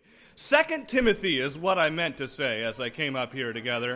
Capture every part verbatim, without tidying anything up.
Second Timothy is what I meant to say as I came up here together.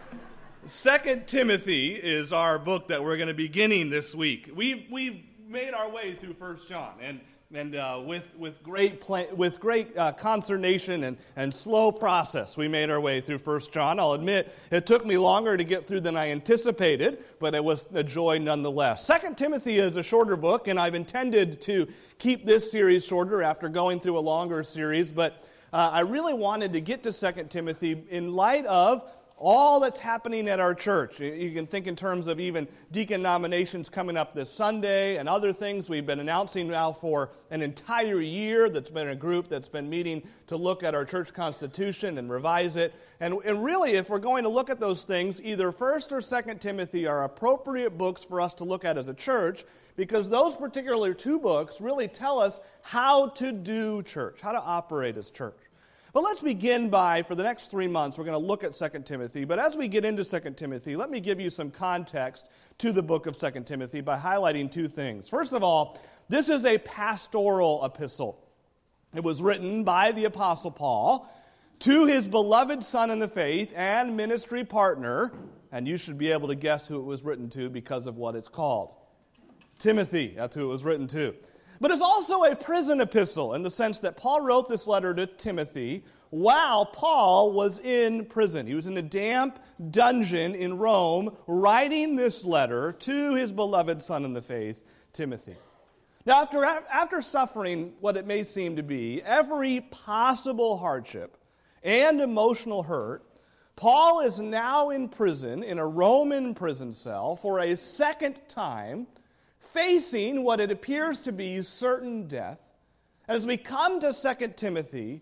Second Timothy is our book that we're going to be beginning this week. We've we've made our way through First John, and and uh, with with great pla- with great uh, consternation and, and slow process, we made our way through First John. I'll admit it took me longer to get through than I anticipated, but it was a joy nonetheless. Second Timothy is a shorter book, and I've intended to keep this series shorter after going through a longer series, but uh, I really wanted to get to Second Timothy in light of all that's happening at our church. You can think in terms of even deacon nominations coming up this Sunday and other things we've been announcing now for an entire year. That's been a group that's been meeting to look at our church constitution and revise it. And, and really, if we're going to look at those things, either First or Second Timothy are appropriate books for us to look at as a church, because those particular two books really tell us how to do church, how to operate as church. But let's begin by, for the next three months, we're going to look at Second Timothy. But as we get into Second Timothy, let me give you some context to the book of Second Timothy by highlighting two things. First of all, this is a pastoral epistle. It was written by the Apostle Paul to his beloved son in the faith and ministry partner, and you should be able to guess who it was written to because of what it's called. Timothy, that's who it was written to. But it's also a prison epistle in the sense that Paul wrote this letter to Timothy while Paul was in prison. He was in a damp dungeon in Rome writing this letter to his beloved son in the faith, Timothy. Now, after, after suffering what it may seem to be, every possible hardship and emotional hurt, Paul is now in prison, in a Roman prison cell, for a second time, facing what it appears to be certain death. As we come to Second Timothy,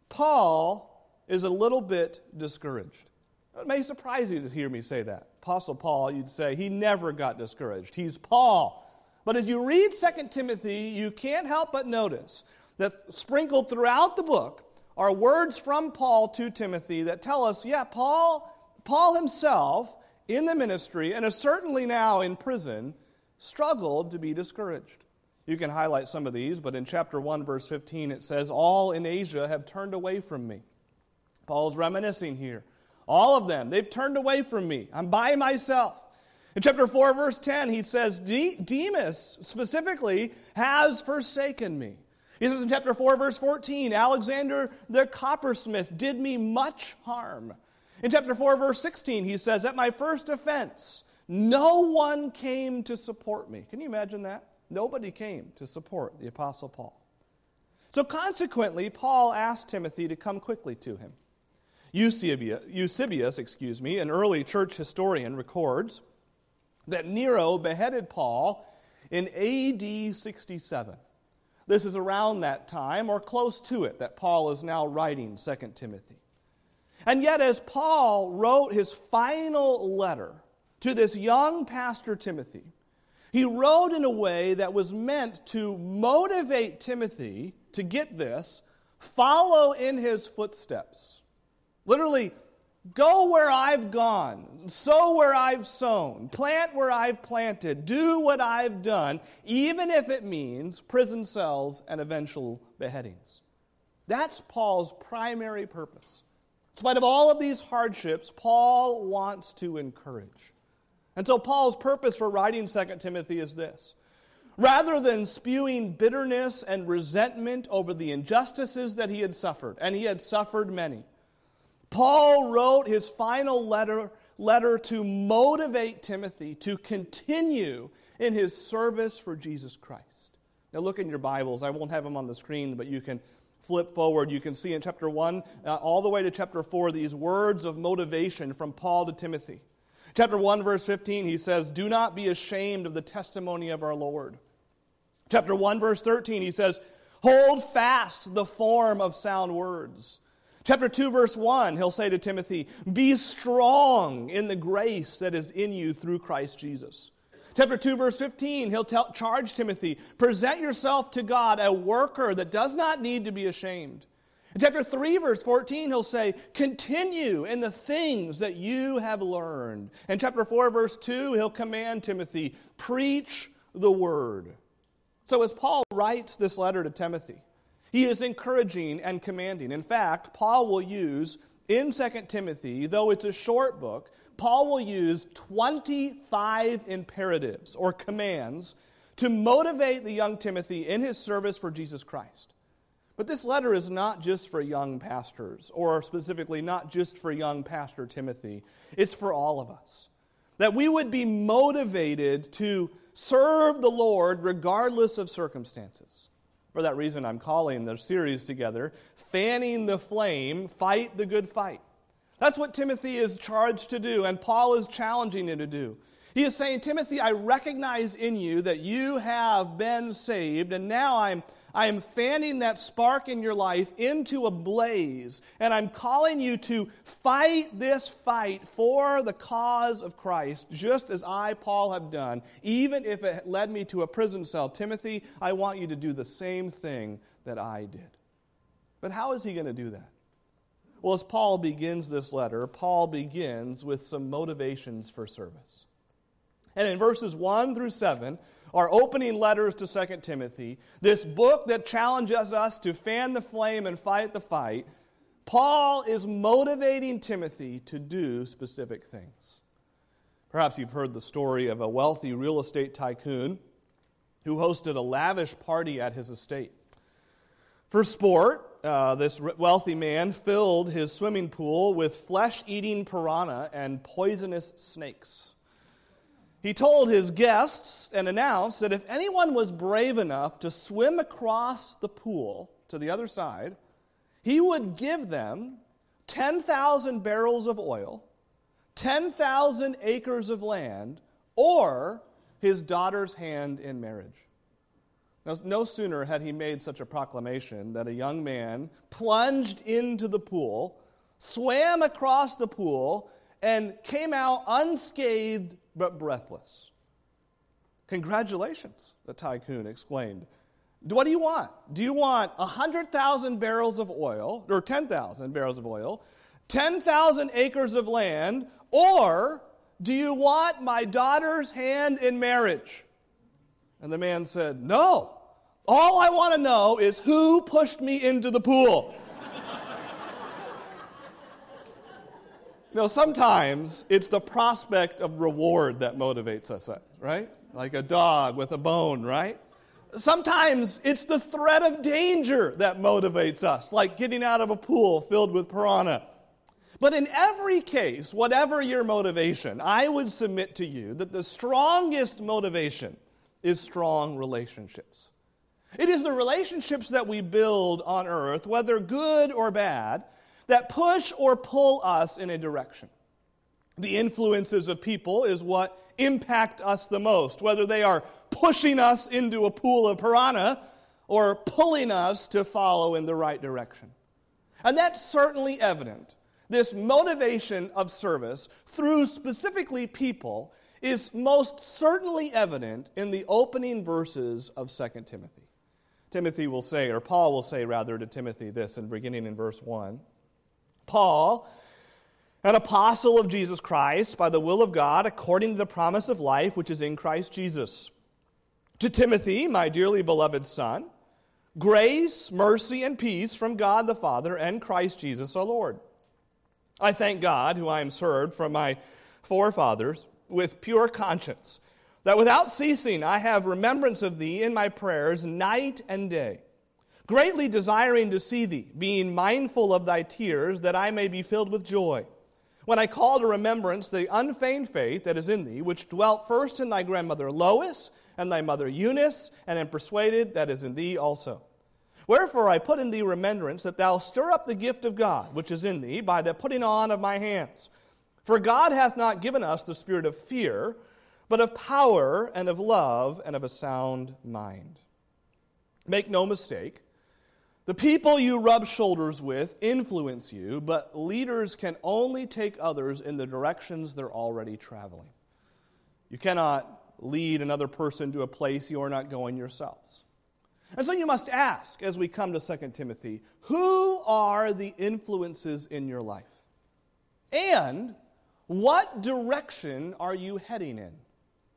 Paul is a little bit discouraged. It may surprise you to hear me say that. Apostle Paul, you'd say, he never got discouraged. He's Paul. But as you read Second Timothy, you can't help but notice that sprinkled throughout the book are words from Paul to Timothy that tell us, yeah, Paul, Paul himself in the ministry, and is certainly now in prison, struggled to be discouraged. You can highlight some of these, but in chapter one, verse fifteen, it says, all in Asia have turned away from me. Paul's reminiscing here. All of them, they've turned away from me. I'm by myself. In chapter four, verse ten, he says, De- Demas specifically has forsaken me. He says in chapter four, verse fourteen, Alexander the coppersmith did me much harm. In chapter four, verse sixteen, he says, at my first offense, no one came to support me. Can you imagine that? Nobody came to support the Apostle Paul. So consequently, Paul asked Timothy to come quickly to him. Eusebius, Eusebius, excuse me, an early church historian, records that Nero beheaded Paul in A D sixty-seven. This is around that time, or close to it, that Paul is now writing Second Timothy. And yet, as Paul wrote his final letter to this young pastor Timothy, he wrote in a way that was meant to motivate Timothy to get this, follow in his footsteps. Literally, go where I've gone, sow where I've sown, plant where I've planted, do what I've done, even if it means prison cells and eventual beheadings. That's Paul's primary purpose. In spite of all of these hardships, Paul wants to encourage. And so Paul's purpose for writing Second Timothy is this. Rather than spewing bitterness and resentment over the injustices that he had suffered, and he had suffered many, Paul wrote his final letter, letter to motivate Timothy to continue in his service for Jesus Christ. Now look in your Bibles. I won't have them on the screen, but you can flip forward. You can see in chapter one uh, all the way to chapter four these words of motivation from Paul to Timothy. Chapter one, verse fifteen, he says, do not be ashamed of the testimony of our Lord. Chapter one, verse thirteen, he says, hold fast the form of sound words. Chapter two, verse one, he'll say to Timothy, be strong in the grace that is in you through Christ Jesus. Chapter two, verse fifteen, he'll tell, charge Timothy, present yourself to God, a worker that does not need to be ashamed. In chapter three, verse fourteen, he'll say, continue in the things that you have learned. In chapter four, verse two, he'll command Timothy, preach the word. So as Paul writes this letter to Timothy, He is encouraging and commanding. In fact, Paul will use, in Second Timothy, though it's a short book, Paul will use twenty-five imperatives or commands to motivate the young Timothy in his service for Jesus Christ. But this letter is not just for young pastors, or specifically not just for young Pastor Timothy. It's for all of us. That we would be motivated to serve the Lord regardless of circumstances. For that reason, I'm calling the series together, Fanning the Flame, Fight the Good Fight. That's what Timothy is charged to do, and Paul is challenging him to do. He is saying, Timothy, I recognize in you that you have been saved, and now I'm I am fanning that spark in your life into a blaze, and I'm calling you to fight this fight for the cause of Christ, just as I, Paul, have done, even if it led me to a prison cell. Timothy, I want you to do the same thing that I did. But how is he going to do that? Well, as Paul begins this letter, Paul begins with some motivations for service. And in verses one through seven, our opening letters to Second Timothy, this book that challenges us to fan the flame and fight the fight, Paul is motivating Timothy to do specific things. Perhaps you've heard the story of a wealthy real estate tycoon who hosted a lavish party at his estate. For sport, uh, this wealthy man filled his swimming pool with flesh-eating piranha and poisonous snakes. He told his guests and announced that if anyone was brave enough to swim across the pool to the other side, he would give them ten thousand barrels of oil, ten thousand acres of land, or his daughter's hand in marriage. Now, no sooner had he made such a proclamation that a young man plunged into the pool, swam across the pool, and came out unscathed but breathless. Congratulations, the tycoon exclaimed. What do you want? Do you want one hundred thousand barrels of oil, or ten thousand barrels of oil, ten thousand acres of land, or do you want my daughter's hand in marriage? And the man said, no. All I want to know is who pushed me into the pool. You know, sometimes it's the prospect of reward that motivates us, right? Like a dog with a bone, right? Sometimes it's the threat of danger that motivates us, like getting out of a pool filled with piranha. But in every case, whatever your motivation, I would submit to you that the strongest motivation is strong relationships. It is the relationships that we build on earth, whether good or bad, that push or pull us in a direction. The influences of people is what impact us the most, whether they are pushing us into a pool of piranha or pulling us to follow in the right direction. And that's certainly evident. This motivation of service through specifically people is most certainly evident in the opening verses of Second Timothy. Timothy will say, or Paul will say rather to Timothy this, in beginning in verse one. Paul, an apostle of Jesus Christ, by the will of God, according to the promise of life which is in Christ Jesus. To Timothy, my dearly beloved son, grace, mercy, and peace from God the Father and Christ Jesus our Lord. I thank God, who I am served from my forefathers, with pure conscience, that without ceasing I have remembrance of thee in my prayers night and day, greatly desiring to see thee, being mindful of thy tears, that I may be filled with joy. When I call to remembrance the unfeigned faith that is in thee, which dwelt first in thy grandmother Lois and thy mother Eunice, and am persuaded that is in thee also. Wherefore I put in thee remembrance that thou stir up the gift of God, which is in thee, by the putting on of my hands. For God hath not given us the spirit of fear, but of power and of love and of a sound mind. Make no mistake, the people you rub shoulders with influence you, but leaders can only take others in the directions they're already traveling. You cannot lead another person to a place you are not going yourselves. And so you must ask, as we come to Second Timothy, who are the influences in your life? And what direction are you heading in?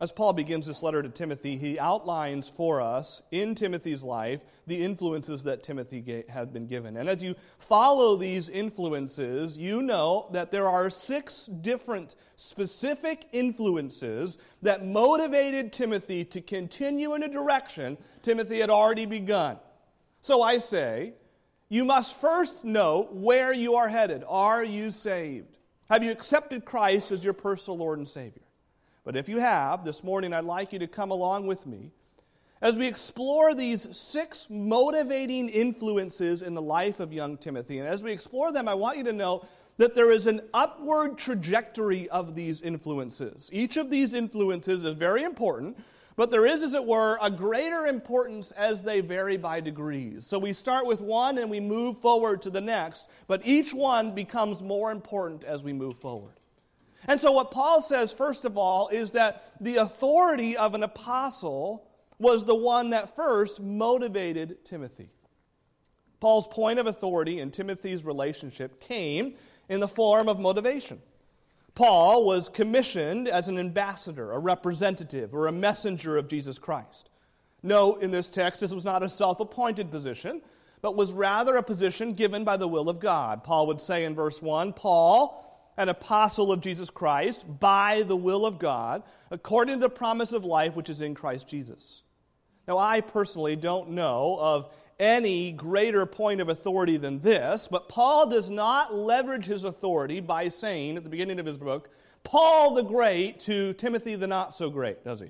As Paul begins this letter to Timothy, he outlines for us in Timothy's life the influences that Timothy had been given. And as you follow these influences, you know that there are six different specific influences that motivated Timothy to continue in a direction Timothy had already begun. So I say, you must first know where you are headed. Are you saved? Have you accepted Christ as your personal Lord and Savior? But if you have, this morning I'd like you to come along with me as we explore these six motivating influences in the life of young Timothy. And as we explore them, I want you to know that there is an upward trajectory of these influences. Each of these influences is very important, but there is, as it were, a greater importance as they vary by degrees. So we start with one and we move forward to the next, but each one becomes more important as we move forward. And so what Paul says, first of all, is that the authority of an apostle was the one that first motivated Timothy. Paul's point of authority in Timothy's relationship came in the form of motivation. Paul was commissioned as an ambassador, a representative, or a messenger of Jesus Christ. Note in this text, this was not a self-appointed position, but was rather a position given by the will of God. Paul would say in verse one, Paul, an apostle of Jesus Christ, by the will of God, according to the promise of life which is in Christ Jesus. Now, I personally don't know of any greater point of authority than this, but Paul does not leverage his authority by saying, at the beginning of his book, Paul the Great to Timothy the Not So Great, does he?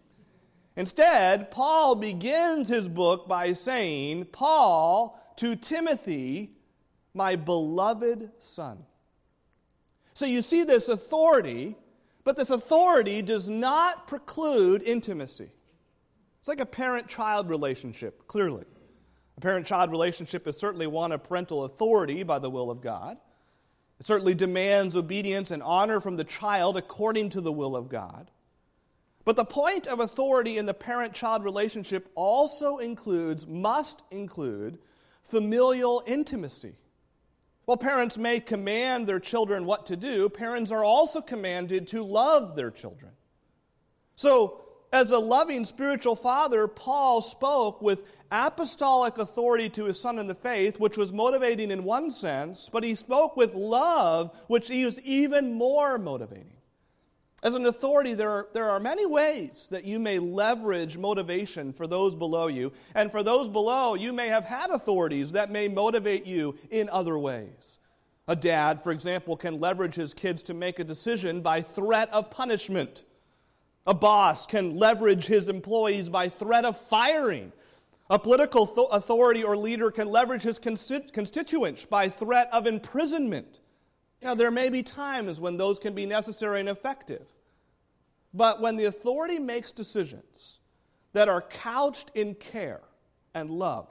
Instead, Paul begins his book by saying, Paul to Timothy, my beloved son. So you see this authority, but this authority does not preclude intimacy. It's like a parent-child relationship, clearly. A parent-child relationship is certainly one of parental authority by the will of God. It certainly demands obedience and honor from the child according to the will of God. But the point of authority in the parent-child relationship also includes, must include, familial intimacy. While parents may command their children what to do, parents are also commanded to love their children. So, as a loving spiritual father, Paul spoke with apostolic authority to his son in the faith, which was motivating in one sense, but he spoke with love, which was even more motivating. As an authority, there are, there are many ways that you may leverage motivation for those below you. And for those below, you may have had authorities that may motivate you in other ways. A dad, for example, can leverage his kids to make a decision by threat of punishment. A boss can leverage his employees by threat of firing. A political th- authority or leader can leverage his consti- constituents by threat of imprisonment. Now, there may be times when those can be necessary and effective. But when the authority makes decisions that are couched in care and love,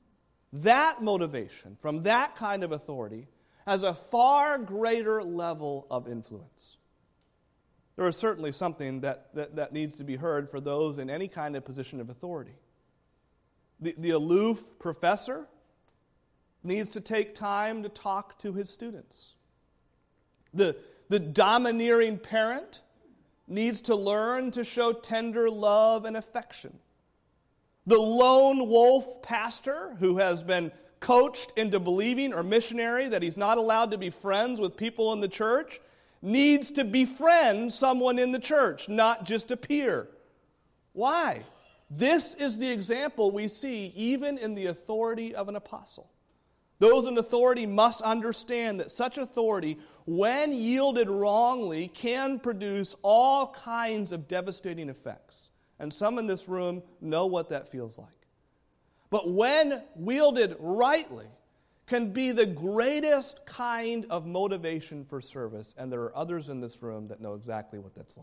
that motivation from that kind of authority has a far greater level of influence. There is certainly something that, that, that needs to be heard for those in any kind of position of authority. The, the aloof professor needs to take time to talk to his students. The, the domineering parent needs to learn to show tender love and affection. The lone wolf pastor who has been coached into believing, or missionary, that he's not allowed to be friends with people in the church needs to befriend someone in the church, not just a peer. Why? This is the example we see even in the authority of an apostle. Those in authority must understand that such authority, when yielded wrongly, can produce all kinds of devastating effects. And some in this room know what that feels like. But when wielded rightly, can be the greatest kind of motivation for service. And there are others in this room that know exactly what that's like.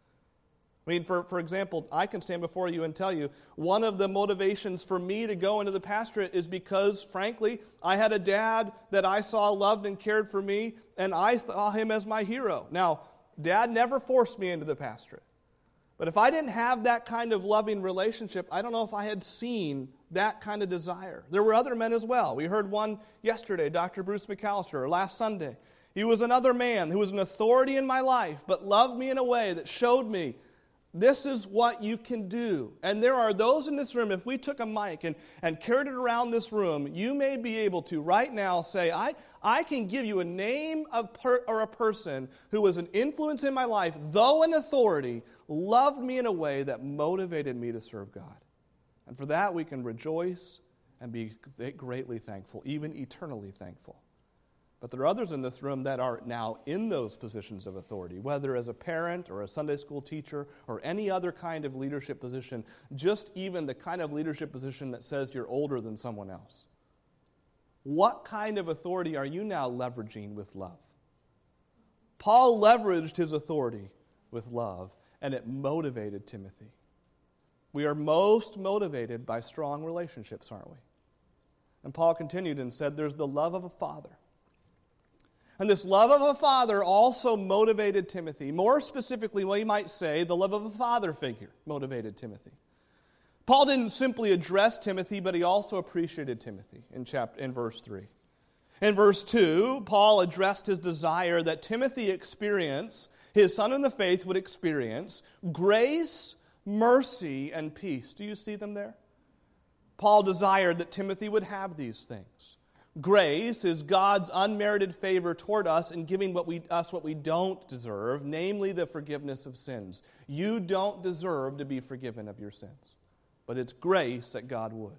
I mean, for, for example, I can stand before you and tell you, one of the motivations for me to go into the pastorate is because, frankly, I had a dad that I saw loved and cared for me, and I saw him as my hero. Now, Dad never forced me into the pastorate. But if I didn't have that kind of loving relationship, I don't know if I had seen that kind of desire. There were other men as well. We heard one yesterday, Doctor Bruce McAllister, or last Sunday. He was another man who was an authority in my life, but loved me in a way that showed me This is what you can do. And there are those in this room, if we took a mic and, and carried it around this room, you may be able to right now say, I, I can give you a name of per, or a person who was an influence in my life, though an authority, loved me in a way that motivated me to serve God. And for that we can rejoice and be greatly thankful, even eternally thankful. But there are others in this room that are now in those positions of authority, whether as a parent or a Sunday school teacher or any other kind of leadership position, just even the kind of leadership position that says you're older than someone else. What kind of authority are you now leveraging with love? Paul leveraged his authority with love, and it motivated Timothy. We are most motivated by strong relationships, aren't we? And Paul continued and said, there's the love of a father. And this love of a father also motivated Timothy. More specifically, we might say the love of a father figure motivated Timothy. Paul didn't simply address Timothy, but he also appreciated Timothy in chapter in verse three. In verse two, Paul addressed his desire that Timothy experience, his son in the faith would experience, grace, mercy, and peace. Do you see them there? Paul desired that Timothy would have these things. Grace is God's unmerited favor toward us in giving what we, us what we don't deserve, namely the forgiveness of sins. You don't deserve to be forgiven of your sins, but it's grace that God would.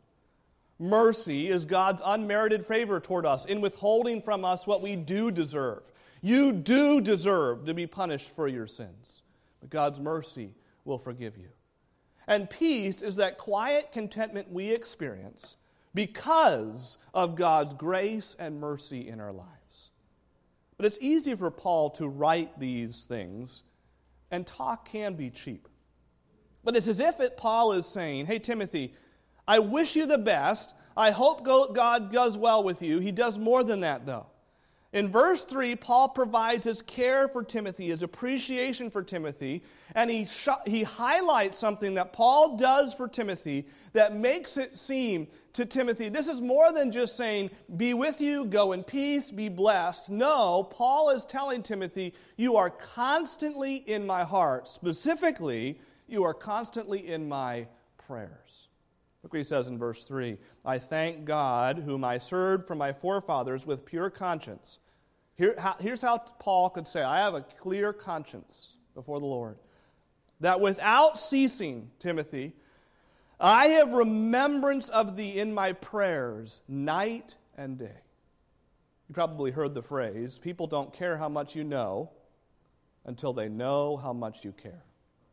Mercy is God's unmerited favor toward us in withholding from us what we do deserve. You do deserve to be punished for your sins, but God's mercy will forgive you. And peace is that quiet contentment we experience because of God's grace and mercy in our lives. But it's easy for Paul to write these things, and talk can be cheap. But it's as if it, Paul is saying, hey, Timothy, I wish you the best. I hope God does well with you. He does more than that, though. In verse three, Paul provides his care for Timothy, his appreciation for Timothy, and he, sh- he highlights something that Paul does for Timothy that makes it seem to Timothy, this is more than just saying, be with you, go in peace, be blessed. No, Paul is telling Timothy, you are constantly in my heart. Specifically, you are constantly in my prayers. Look what he says in verse three. I thank God, whom I served from my forefathers with pure conscience. Here, how, here's how Paul could say, I have a clear conscience before the Lord, that without ceasing, Timothy, I have remembrance of thee in my prayers night and day. You probably heard the phrase, people don't care how much you know until they know how much you care.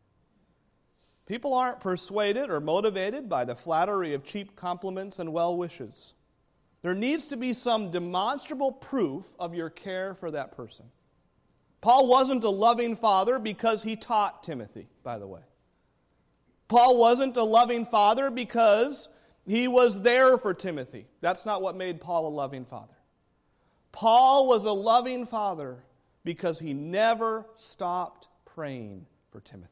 People aren't persuaded or motivated by the flattery of cheap compliments and well wishes. There needs to be some demonstrable proof of your care for that person. Paul wasn't a loving father because he taught Timothy, by the way. Paul wasn't a loving father because he was there for Timothy. That's not what made Paul a loving father. Paul was a loving father because he never stopped praying for Timothy.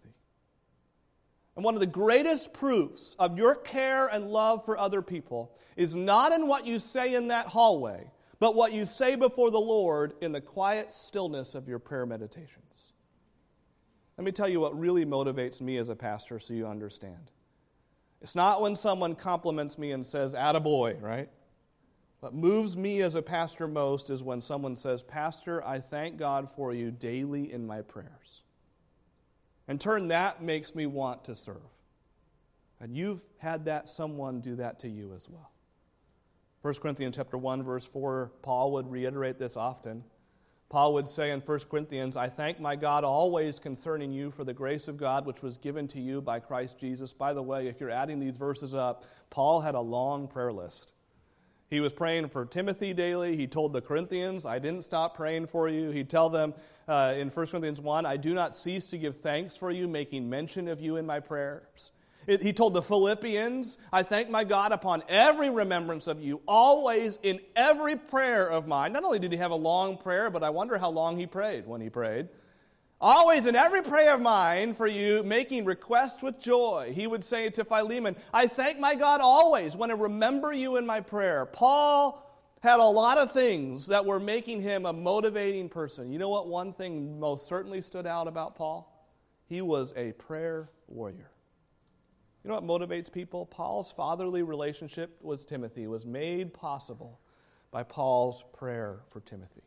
And one of the greatest proofs of your care and love for other people is not in what you say in that hallway, but what you say before the Lord in the quiet stillness of your prayer meditations. Let me tell you what really motivates me as a pastor so you understand. It's not when someone compliments me and says, attaboy, right? What moves me as a pastor most is when someone says, Pastor, I thank God for you daily in my prayers. In turn, that makes me want to serve. And you've had that someone do that to you as well. First Corinthians chapter one, verse four, Paul would reiterate this often. Paul would say in First Corinthians, I thank my God always concerning you for the grace of God which was given to you by Christ Jesus. By the way, if you're adding these verses up, Paul had a long prayer list. He was praying for Timothy daily. He told the Corinthians, I didn't stop praying for you. He'd tell them uh, in First Corinthians one, I do not cease to give thanks for you, making mention of you in my prayers. It, he told the Philippians, I thank my God upon every remembrance of you, always in every prayer of mine. Not only did he have a long prayer, but I wonder how long he prayed when he prayed. Always in every prayer of mine for you, making request with joy. He would say to Philemon, I thank my God always when I remember you in my prayer. Paul had a lot of things that were making him a motivating person. You know what one thing most certainly stood out about Paul? He was a prayer warrior. You know what motivates people? Paul's fatherly relationship with Timothy was made possible by Paul's prayer for Timothy.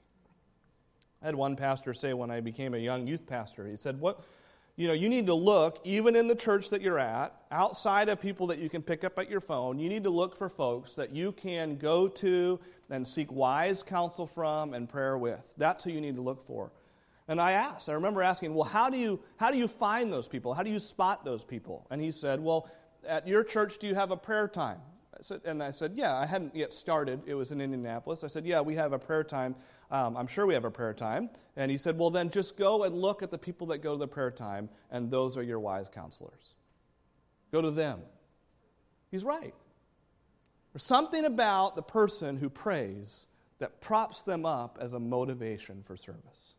I had one pastor say when I became a young youth pastor, he said, "What, you know, you need to look, even in the church that you're at, outside of people that you can pick up at your phone, you need to look for folks that you can go to and seek wise counsel from and prayer with. That's who you need to look for." And I asked, I remember asking, well, how do you how do you find those people? How do you spot those people? And he said, well, at your church, do you have a prayer time? I said, and I said, yeah, I hadn't yet started. It was in Indianapolis. I said, yeah, we have a prayer time. Um, I'm sure we have a prayer time. And he said, well, then just go and look at the people that go to the prayer time, and those are your wise counselors. Go to them. He's right. There's something about the person who prays that props them up as a motivation for service.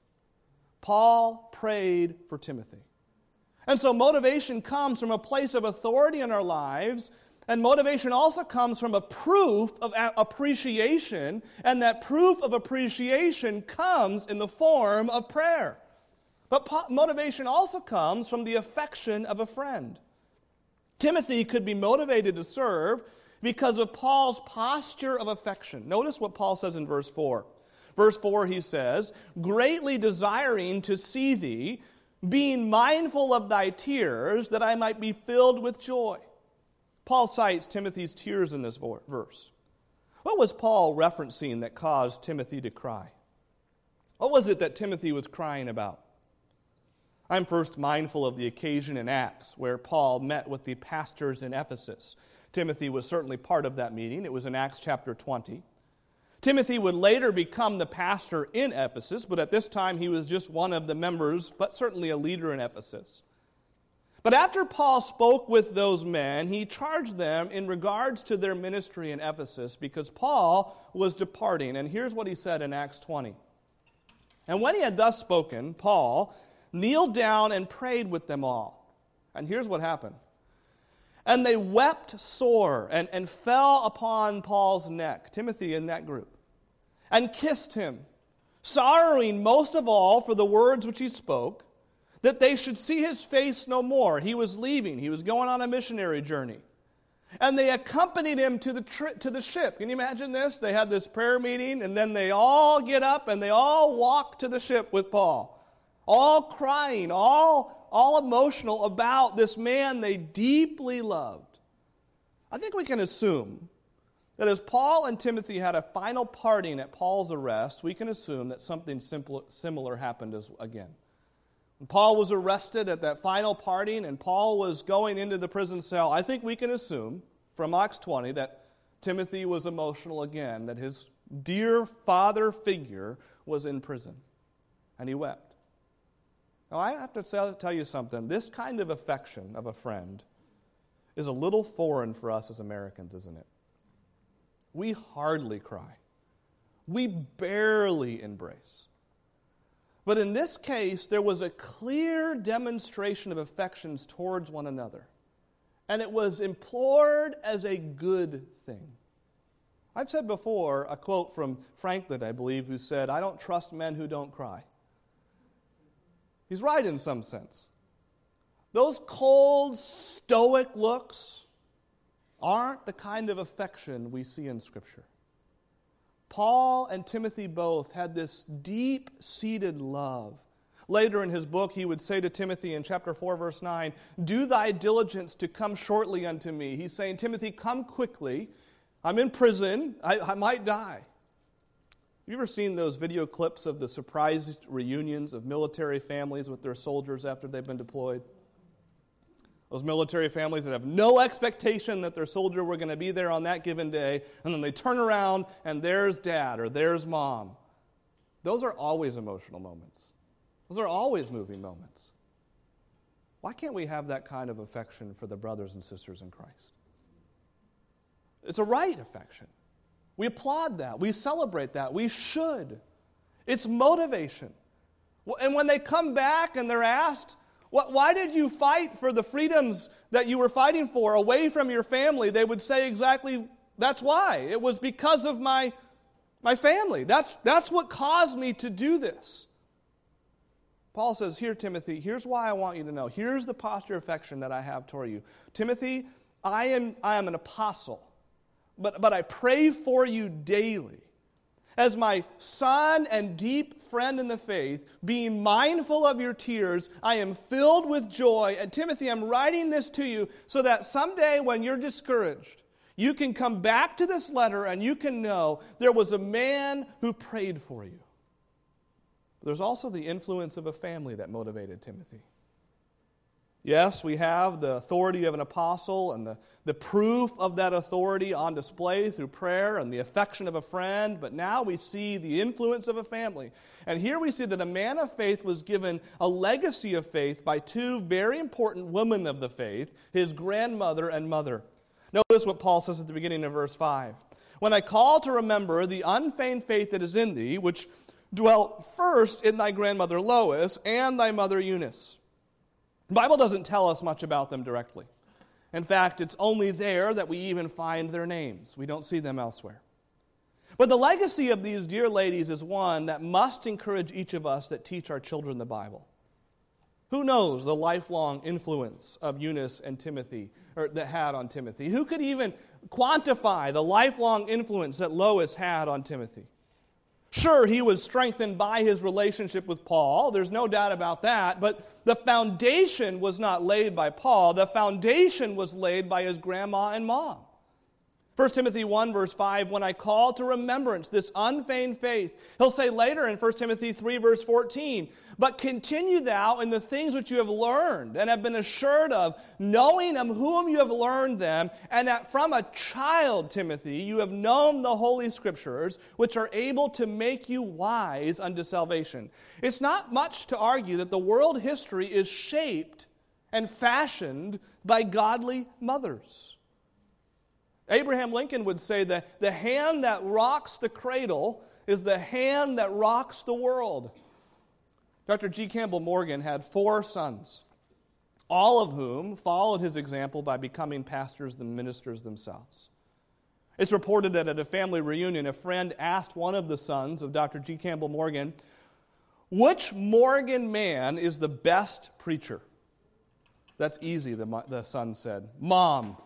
Paul prayed for Timothy. And so motivation comes from a place of authority in our lives, and motivation also comes from a proof of appreciation, and that proof of appreciation comes in the form of prayer. But po- motivation also comes from the affection of a friend. Timothy could be motivated to serve because of Paul's posture of affection. Notice what Paul says in verse four. Verse four, he says, "Greatly desiring to see thee, being mindful of thy tears, that I might be filled with joy." Paul cites Timothy's tears in this verse. What was Paul referencing that caused Timothy to cry? What was it that Timothy was crying about? I'm first mindful of the occasion in Acts where Paul met with the pastors in Ephesus. Timothy was certainly part of that meeting. It was in Acts chapter twenty. Timothy would later become the pastor in Ephesus, but at this time he was just one of the members, but certainly a leader in Ephesus. But after Paul spoke with those men, he charged them in regards to their ministry in Ephesus because Paul was departing. And here's what he said in Acts twenty. "And when he had thus spoken, Paul kneeled down and prayed with them all." And here's what happened. "And they wept sore and, and fell upon Paul's neck," Timothy in that group, "and kissed him, sorrowing most of all for the words which he spoke, that they should see his face no more." He was leaving. He was going on a missionary journey. "And they accompanied him to the tri- to the ship." Can you imagine this? They had this prayer meeting, and then they all get up and they all walk to the ship with Paul, all crying, all, all emotional about this man they deeply loved. I think we can assume that as Paul and Timothy had a final parting at Paul's arrest, we can assume that something simple, similar happened as, again. When Paul was arrested at that final parting and Paul was going into the prison cell, I think we can assume from Acts twenty that Timothy was emotional again, that his dear father figure was in prison, and he wept. Now, I have to tell you something. This kind of affection of a friend is a little foreign for us as Americans, isn't it? We hardly cry. We barely embrace. But in this case, there was a clear demonstration of affections towards one another, and it was implored as a good thing. I've said before a quote from Franklin, I believe, who said, "I don't trust men who don't cry." He's right in some sense. Those cold, stoic looks aren't the kind of affection we see in Scripture. Paul and Timothy both had this deep-seated love. Later in his book, he would say to Timothy in chapter four, verse nine, "Do thy diligence to come shortly unto me." He's saying, Timothy, come quickly. I'm in prison. I, I might die. Have you ever seen those video clips of the surprise reunions of military families with their soldiers after they've been deployed? Those military families that have no expectation that their soldier were going to be there on that given day, and then they turn around and there's dad or there's mom. Those are always emotional moments. Those are always moving moments. Why can't we have that kind of affection for the brothers and sisters in Christ? It's a right affection. We applaud that. We celebrate that. We should. It's motivation. And when they come back and they're asked, why did you fight for the freedoms that you were fighting for away from your family? They would say exactly, that's why. It was because of my, my family. That's, that's what caused me to do this. Paul says, here, Timothy, here's why I want you to know. Here's the posture of affection that I have toward you. Timothy, I am, I am an apostle, but, but I pray for you daily. As my son and deep friend in the faith, being mindful of your tears, I am filled with joy. And Timothy, I'm writing this to you so that someday when you're discouraged, you can come back to this letter and you can know there was a man who prayed for you. There's also the influence of a family that motivated Timothy. Yes, we have the authority of an apostle and the, the proof of that authority on display through prayer and the affection of a friend, but now we see the influence of a family. And here we see that a man of faith was given a legacy of faith by two very important women of the faith, his grandmother and mother. Notice what Paul says at the beginning of verse five. When I call to remember the unfeigned faith that is in thee, which dwelt first in thy grandmother Lois and thy mother Eunice. The Bible doesn't tell us much about them directly. In fact, it's only there that we even find their names. We don't see them elsewhere. But the legacy of these dear ladies is one that must encourage each of us that teach our children the Bible. Who knows the lifelong influence of Eunice and Timothy, or that had on Timothy? Who could even quantify the lifelong influence that Lois had on Timothy? Sure, he was strengthened by his relationship with Paul. There's no doubt about that. But the foundation was not laid by Paul. The foundation was laid by his grandma and mom. First Timothy one, verse five, when I call to remembrance this unfeigned faith. He'll say later in First Timothy three, verse fourteen, but continue thou in the things which you have learned and have been assured of, knowing of whom you have learned them, and that from a child, Timothy, you have known the Holy Scriptures, which are able to make you wise unto salvation. It's not much to argue that the world history is shaped and fashioned by godly mothers. Abraham Lincoln would say that the hand that rocks the cradle is the hand that rocks the world. Doctor G. Campbell Morgan had four sons, all of whom followed his example by becoming pastors and ministers themselves. It's reported that at a family reunion, a friend asked one of the sons of Doctor G. Campbell Morgan, which Morgan man is the best preacher? That's easy, the, the son said. Mom.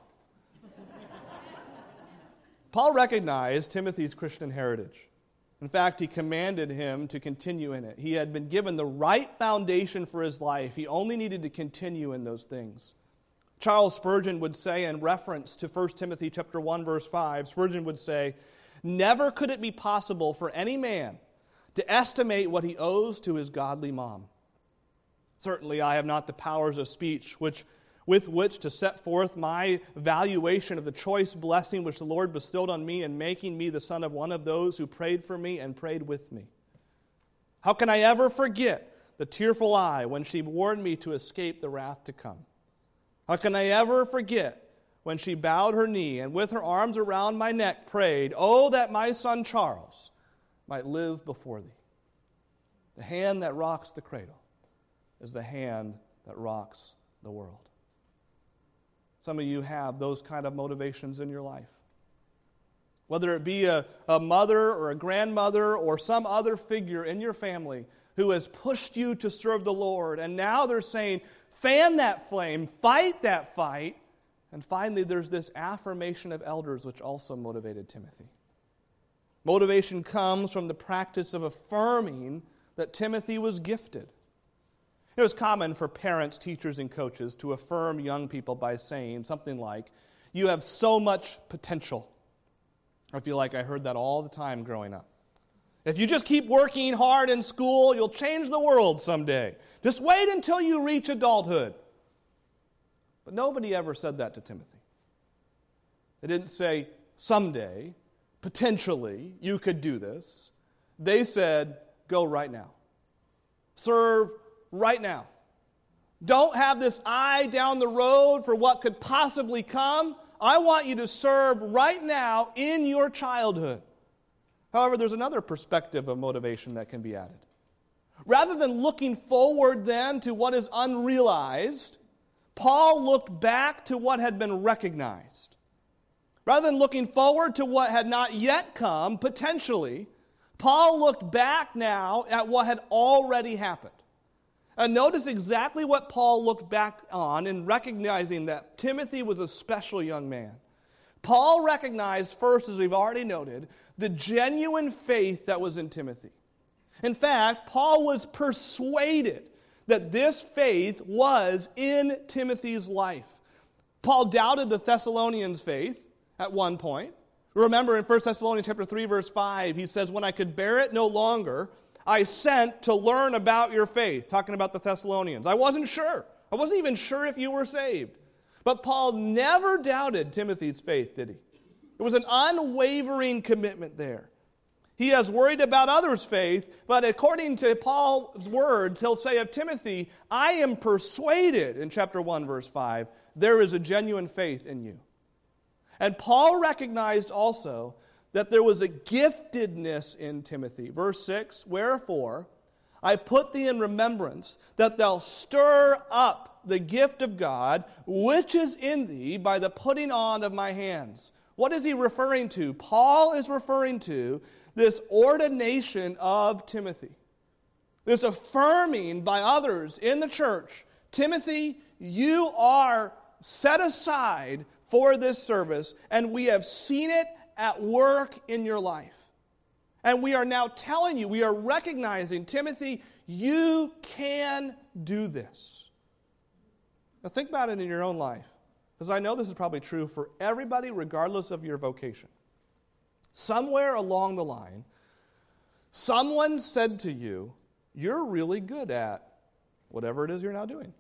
Paul recognized Timothy's Christian heritage. In fact, he commanded him to continue in it. He had been given the right foundation for his life. He only needed to continue in those things. Charles Spurgeon would say in reference to First Timothy chapter one, verse five, Spurgeon would say, never could it be possible for any man to estimate what he owes to his godly mom. Certainly I have not the powers of speech which with which to set forth my valuation of the choice blessing which the Lord bestowed on me in making me the son of one of those who prayed for me and prayed with me. How can I ever forget the tearful eye when she warned me to escape the wrath to come? How can I ever forget when she bowed her knee and with her arms around my neck prayed, oh, that my son Charles might live before thee. The hand that rocks the cradle is the hand that rocks the world. Some of you have those kind of motivations in your life. Whether it be a, a mother or a grandmother or some other figure in your family who has pushed you to serve the Lord, and now they're saying, fan that flame, fight that fight. And finally, there's this affirmation of elders which also motivated Timothy. Motivation comes from the practice of affirming that Timothy was gifted. It was common for parents, teachers, and coaches to affirm young people by saying something like, you have so much potential. I feel like I heard that all the time growing up. If you just keep working hard in school, you'll change the world someday. Just wait until you reach adulthood. But nobody ever said that to Timothy. They didn't say, someday, potentially, you could do this. They said, go right now. Serve right now. Don't have this eye down the road for what could possibly come. I want you to serve right now in your childhood. However, there's another perspective of motivation that can be added. Rather than looking forward then to what is unrealized, Paul looked back to what had been recognized. Rather than looking forward to what had not yet come, potentially, Paul looked back now at what had already happened. And notice exactly what Paul looked back on in recognizing that Timothy was a special young man. Paul recognized first, as we've already noted, the genuine faith that was in Timothy. In fact, Paul was persuaded that this faith was in Timothy's life. Paul doubted the Thessalonians' faith at one point. Remember in First Thessalonians chapter three, verse five, he says, "When I could bear it no longer, I sent to learn about your faith," talking about the Thessalonians. I wasn't sure. I wasn't even sure if you were saved. But Paul never doubted Timothy's faith, did he? It was an unwavering commitment there. He has worried about others' faith, but according to Paul's words, he'll say of Timothy, "I am persuaded," in chapter one, verse five, "there is a genuine faith in you." And Paul recognized also that there was a giftedness in Timothy. Verse six, "Wherefore I put thee in remembrance that thou stir up the gift of God, which is in thee by the putting on of my hands." What is he referring to? Paul is referring to this ordination of Timothy. This affirming by others in the church, "Timothy, you are set aside for this service, and we have seen it at work in your life. And we are now telling you, we are recognizing, Timothy, you can do this." Now think about it in your own life, because I know this is probably true for everybody, regardless of your vocation. Somewhere along the line, someone said to you, "You're really good at whatever it is you're now doing."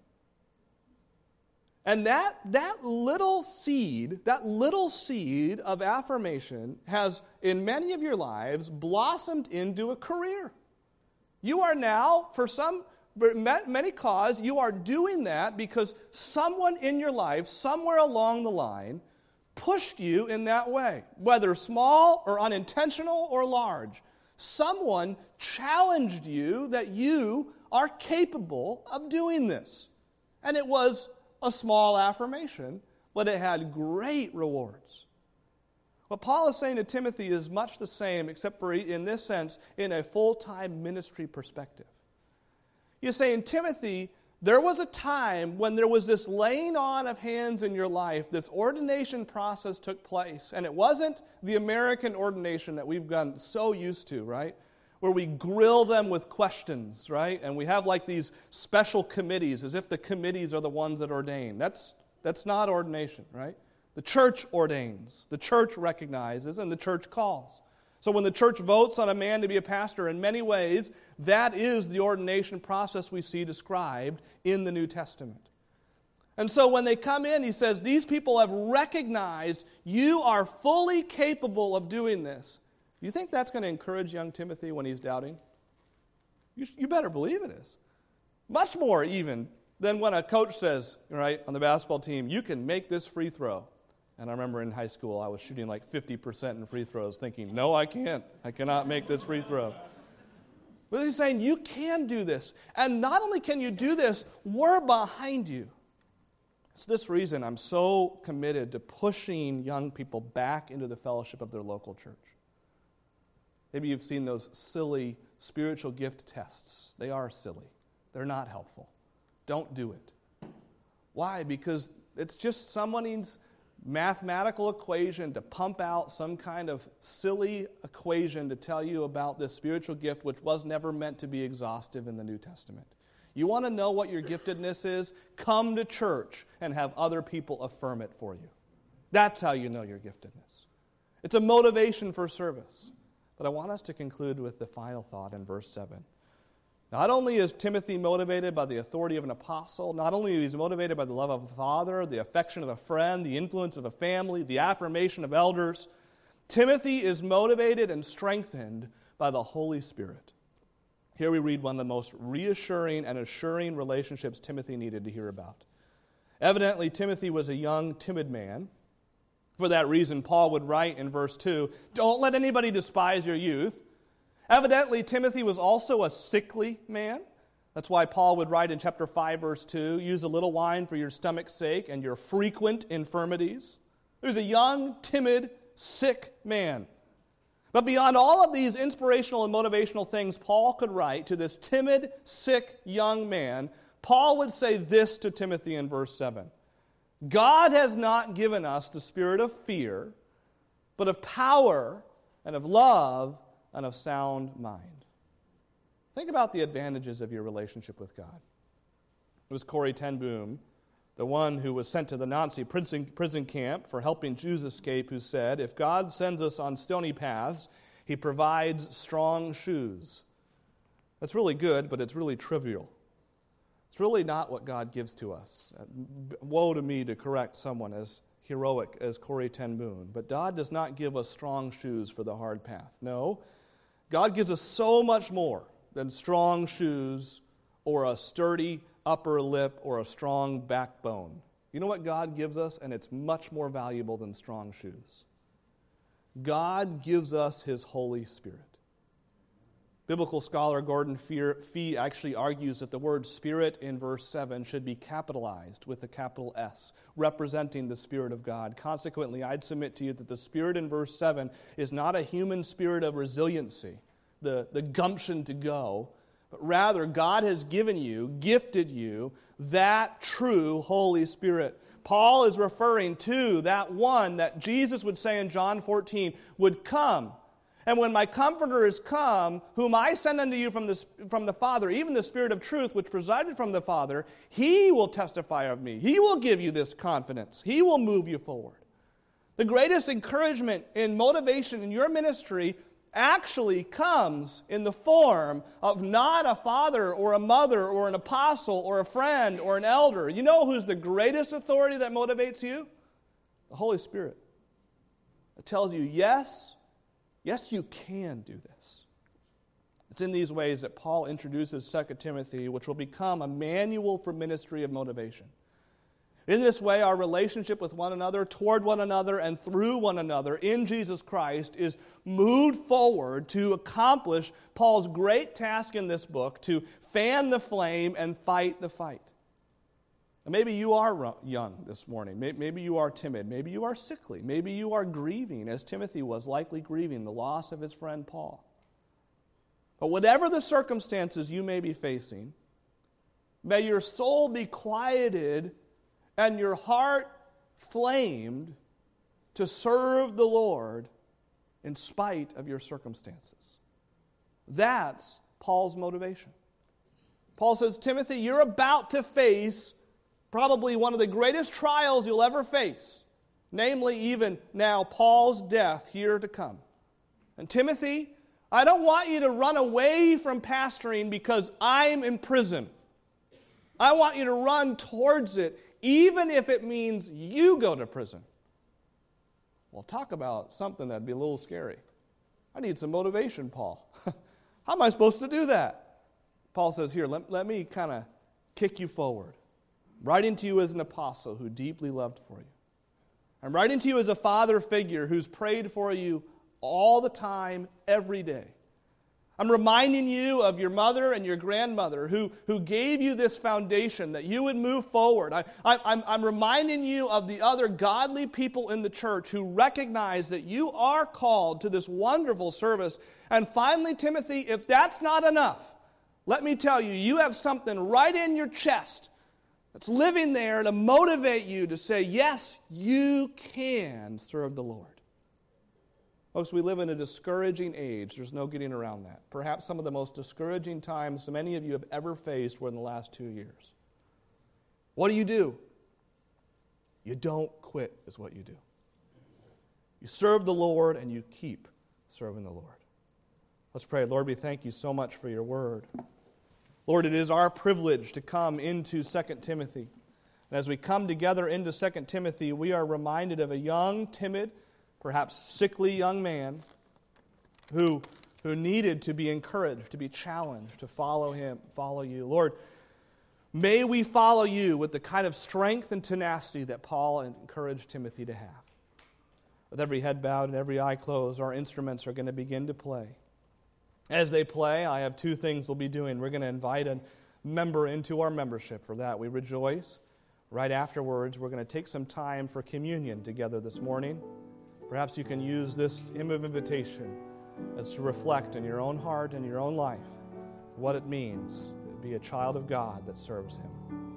And that, that little seed, that little seed of affirmation has, in many of your lives, blossomed into a career. You are now, for some, many cause, you are doing that because someone in your life, somewhere along the line, pushed you in that way. Whether small or unintentional or large, someone challenged you that you are capable of doing this. And it was a small affirmation, but it had great rewards. What Paul is saying to Timothy is much the same, except for in this sense, in a full-time ministry perspective. He's saying, Timothy, there was a time when there was this laying on of hands in your life, this ordination process took place, and it wasn't the American ordination that we've gotten so used to, right? Where we grill them with questions, right? And we have like these special committees, as if the committees are the ones that ordain. That's, that's not ordination, right? The church ordains, the church recognizes, and the church calls. So when the church votes on a man to be a pastor, in many ways, that is the ordination process we see described in the New Testament. And so when they come in, he says, these people have recognized you are fully capable of doing this. You think that's going to encourage young Timothy when he's doubting? You, you better believe it is. Much more even than when a coach says, right, on the basketball team, you can make this free throw. And I remember in high school, I was shooting like fifty percent in free throws, thinking, no, I can't. I cannot make this free throw. But he's saying, you can do this. And not only can you do this, we're behind you. It's this reason I'm so committed to pushing young people back into the fellowship of their local church. Maybe you've seen those silly spiritual gift tests. They are silly. They're not helpful. Don't do it. Why? Because it's just someone's mathematical equation to pump out some kind of silly equation to tell you about this spiritual gift which was never meant to be exhaustive in the New Testament. You want to know what your giftedness is? Come to church and have other people affirm it for you. That's how you know your giftedness. It's a motivation for service. But I want us to conclude with the final thought in verse seven. Not only is Timothy motivated by the authority of an apostle, not only is he motivated by the love of a father, the affection of a friend, the influence of a family, the affirmation of elders, Timothy is motivated and strengthened by the Holy Spirit. Here we read one of the most reassuring and assuring relationships Timothy needed to hear about. Evidently, Timothy was a young, timid man. For that reason, Paul would write in verse two, don't let anybody despise your youth. Evidently, Timothy was also a sickly man. That's why Paul would write in chapter five, verse two, use a little wine for your stomach's sake and your frequent infirmities. He was a young, timid, sick man. But beyond all of these inspirational and motivational things Paul could write to this timid, sick young man, Paul would say this to Timothy in verse seven. God has not given us the spirit of fear, but of power and of love and of sound mind. Think about the advantages of your relationship with God. It was Corrie ten Boom, the one who was sent to the Nazi prison, prison camp for helping Jews escape, who said, if God sends us on stony paths, he provides strong shoes. That's really good, but it's really trivial. It's really not what God gives to us. Woe to me to correct someone as heroic as Corrie ten Boom. But God does not give us strong shoes for the hard path. No, God gives us so much more than strong shoes or a sturdy upper lip or a strong backbone. You know what God gives us, and it's much more valuable than strong shoes? God gives us His Holy Spirit. Biblical scholar Gordon Fee actually argues that the word Spirit in verse seven should be capitalized with a capital S, representing the Spirit of God. Consequently, I'd submit to you that the Spirit in verse seven is not a human spirit of resiliency, the, the gumption to go, but rather God has given you, gifted you, that true Holy Spirit. Paul is referring to that one that Jesus would say in John fourteen would come. And when my Comforter is come, whom I send unto you from the, from the Father, even the Spirit of truth which presided from the Father, He will testify of me. He will give you this confidence. He will move you forward. The greatest encouragement and motivation in your ministry actually comes in the form of not a father or a mother or an apostle or a friend or an elder. You know who's the greatest authority that motivates you? The Holy Spirit. It tells you, yes, yes, you can do this. It's in these ways that Paul introduces Second Timothy, which will become a manual for ministry of motivation. In this way, our relationship with one another, toward one another, and through one another in Jesus Christ is moved forward to accomplish Paul's great task in this book, to fan the flame and fight the fight. And maybe you are young this morning. Maybe you are timid. Maybe you are sickly. Maybe you are grieving, as Timothy was likely grieving the loss of his friend Paul. But whatever the circumstances you may be facing, may your soul be quieted and your heart flamed to serve the Lord in spite of your circumstances. That's Paul's motivation. Paul says, Timothy, you're about to face probably one of the greatest trials you'll ever face, namely even now Paul's death here to come. And Timothy, I don't want you to run away from pastoring because I'm in prison. I want you to run towards it, even if it means you go to prison. Well, talk about something that'd be a little scary. I need some motivation, Paul. How am I supposed to do that? Paul says, here, let, let me kind of kick you forward. Writing to you as an apostle who deeply loved for you. I'm writing to you as a father figure who's prayed for you all the time, every day. I'm reminding you of your mother and your grandmother who, who gave you this foundation that you would move forward. I, I, I'm, I'm reminding you of the other godly people in the church who recognize that you are called to this wonderful service. And finally, Timothy, if that's not enough, let me tell you, you have something right in your chest that's living there to motivate you to say, yes, you can serve the Lord. Folks, we live in a discouraging age. There's no getting around that. Perhaps some of the most discouraging times many of you have ever faced were in the last two years. What do you do? You don't quit is what you do. You serve the Lord and you keep serving the Lord. Let's pray. Lord, we thank you so much for your word. Lord, it is our privilege to come into Second Timothy. And as we come together into Second Timothy, we are reminded of a young, timid, perhaps sickly young man who, who needed to be encouraged, to be challenged, to follow him, follow you. Lord, may we follow you with the kind of strength and tenacity that Paul encouraged Timothy to have. With every head bowed and every eye closed, our instruments are going to begin to play. As they play, I have two things we'll be doing. We're going to invite a member into our membership. For that, we rejoice. Right afterwards, we're going to take some time for communion together this morning. Perhaps you can use this hymn of invitation as to reflect in your own heart and your own life what it means to be a child of God that serves Him.